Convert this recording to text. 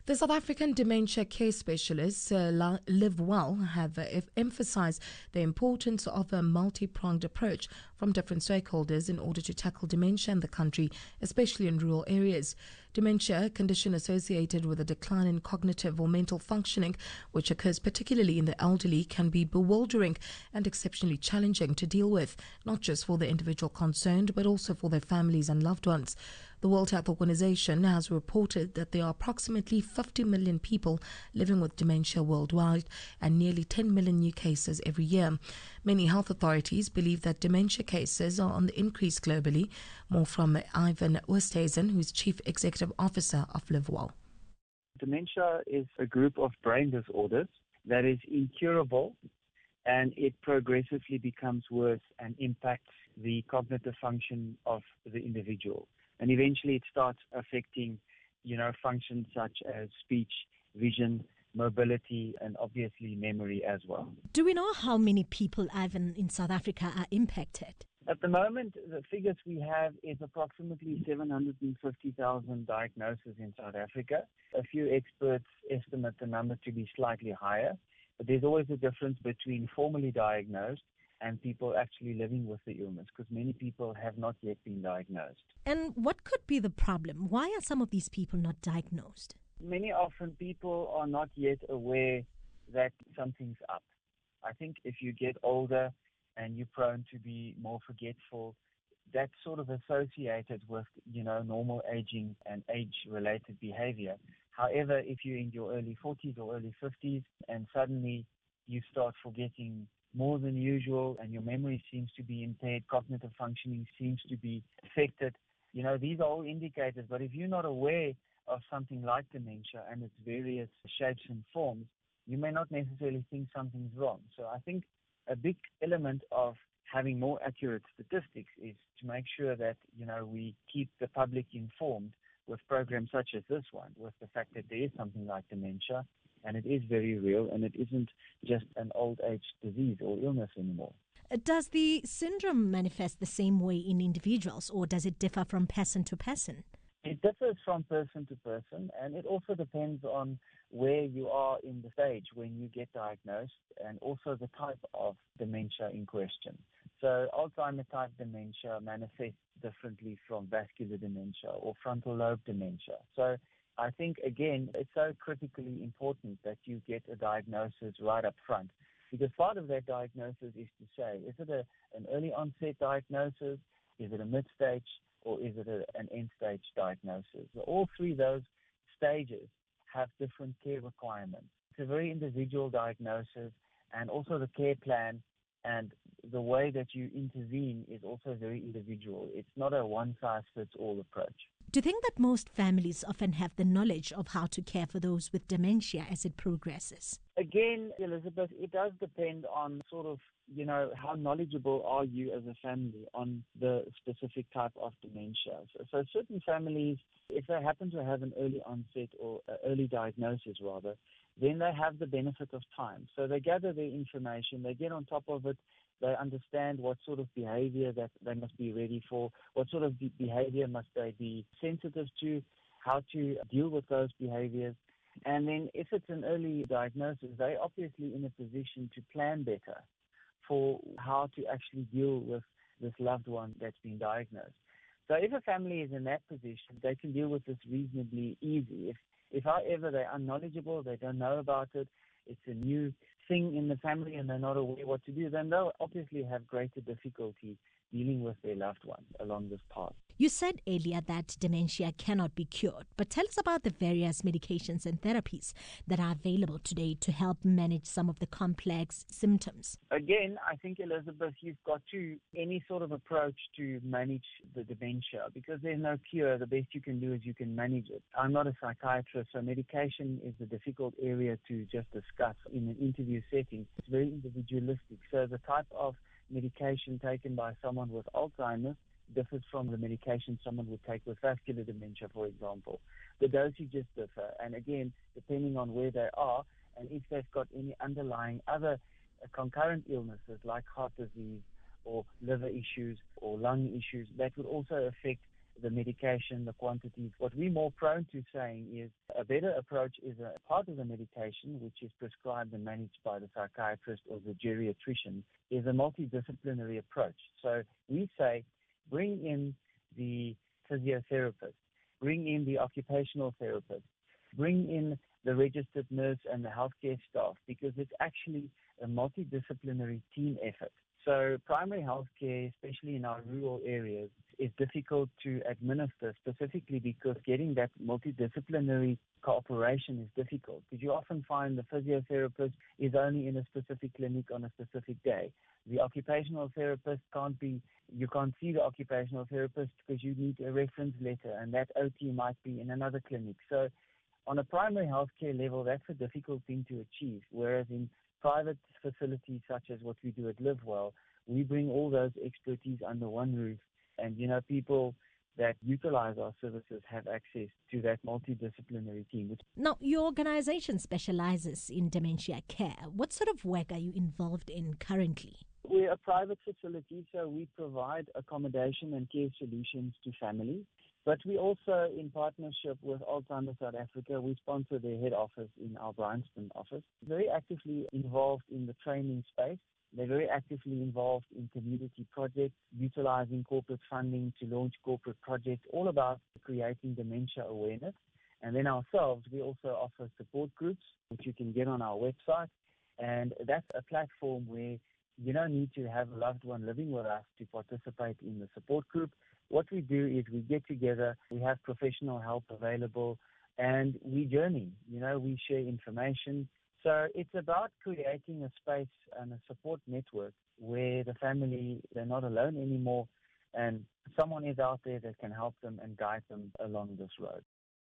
The South African dementia care specialists, Live Well, have emphasized the importance of a multi-pronged approach from different stakeholders in order to tackle dementia in the country, especially in rural areas. Dementia, a condition associated with a decline in cognitive or mental functioning, which occurs particularly in the elderly, can be bewildering and exceptionally challenging to deal with, not just for the individual concerned, but also for their families and loved ones. The World Health Organization has reported that there are approximately 50 million people living with dementia worldwide and nearly 10 million new cases every year. Many health authorities believe that dementia cases are on the increase globally. More from Ivan Oosthuizen, who's Chief Executive Officer of Live Well. Dementia is a group of brain disorders that is incurable, and it progressively becomes worse and impacts the cognitive function of the individual. And eventually it starts affecting, functions such as speech, vision, mobility, and obviously memory as well. Do we know how many people, Ivan, in South Africa are impacted? At the moment, the figures we have is approximately 750,000 diagnoses in South Africa. A few experts estimate the number to be slightly higher, but there's always a difference between formally diagnosed and people actually living with the illness, because many people have not yet been diagnosed. And what could be the problem? Why are some of these people not diagnosed? Many often people are not yet aware that something's up. I think if you get older and you're prone to be more forgetful, that's sort of associated with, normal aging and age-related behavior. However, if you're in your early 40s or early 50s and suddenly you start forgetting more than usual and your memory seems to be impaired, cognitive functioning seems to be affected, these are all indicators. But if you're not aware of something like dementia and its various shapes and forms, you may not necessarily think something's wrong. So I think a big element of having more accurate statistics is to make sure that, we keep the public informed with programs such as this one, with the fact that there is something like dementia, and it is very real, and it isn't just an old age disease or illness anymore. Does the syndrome manifest the same way in individuals, or does it differ from person to person? It differs from person to person, and it also depends on where you are in the stage when you get diagnosed, and also the type of dementia in question. So Alzheimer's type dementia manifests differently from vascular dementia or frontal lobe dementia. So I think, again, it's so critically important that you get a diagnosis right up front, because part of that diagnosis is to say, is it an early onset diagnosis, is it a mid-stage, or is it an end-stage diagnosis? So all three of those stages have different care requirements. It's a very individual diagnosis, and also the care plan and the way that you intervene is also very individual. It's not a one-size-fits-all approach. Do you think that most families often have the knowledge of how to care for those with dementia as it progresses? Again, Elizabeth, it does depend on sort of, how knowledgeable are you as a family on the specific type of dementia. So certain families, if they happen to have an early onset or early diagnosis rather, then they have the benefit of time. So they gather their information, they get on top of it, they understand what sort of behavior that they must be ready for, what sort of behavior must they be sensitive to, how to deal with those behaviors. And then if it's an early diagnosis, they're obviously in a position to plan better for how to actually deal with this loved one that's been diagnosed. So if a family is in that position, they can deal with this reasonably easy. If however, they're unknowledgeable, they don't know about it, it's a new thing in the family and they're not aware what to do, then they'll obviously have greater difficulty dealing with their loved one along this path. You said earlier that dementia cannot be cured, but tell us about the various medications and therapies that are available today to help manage some of the complex symptoms. Again, I think, Elizabeth, you've got to any sort of approach to manage the dementia, because there's no cure. The best you can do is you can manage it. I'm not a psychiatrist, so medication is a difficult area to just discuss in an interview setting. It's very individualistic. So the type of medication taken by someone with Alzheimer's differs from the medication someone would take with vascular dementia, for example. The dosages differ, and again, depending on where they are, and if they've got any underlying other concurrent illnesses like heart disease or liver issues or lung issues, that would also affect the medication, the quantities. What we're more prone to saying is a better approach is a part of the medication, which is prescribed and managed by the psychiatrist or the geriatrician, is a multidisciplinary approach. So we say bring in the physiotherapist, bring in the occupational therapist, bring in the registered nurse and the healthcare staff, because it's actually a multidisciplinary team effort. So primary healthcare, especially in our rural areas, is difficult to administer specifically because getting that multidisciplinary cooperation is difficult. Because you often find the physiotherapist is only in a specific clinic on a specific day. The occupational therapist you can't see the occupational therapist because you need a reference letter, and that OT might be in another clinic. So on a primary healthcare level, that's a difficult thing to achieve, whereas in private facilities such as what we do at LiveWell, we bring all those expertise under one roof, and people that utilize our services have access to that multidisciplinary team. Now, your organization specializes in dementia care. What sort of work are you involved in currently? We're a private facility, so we provide accommodation and care solutions to families. But we also, in partnership with Alzheimer's South Africa, we sponsor their head office in our Bryanston office. Very actively involved in the training space. They're very actively involved in community projects, utilizing corporate funding to launch corporate projects, all about creating dementia awareness. And then ourselves, we also offer support groups, which you can get on our website. And that's a platform where you don't need to have a loved one living with us to participate in the support group. What we do is we get together, we have professional help available, and we journey. We share information. So it's about creating a space and a support network where the family, they're not alone anymore, and someone is out there that can help them and guide them along this road.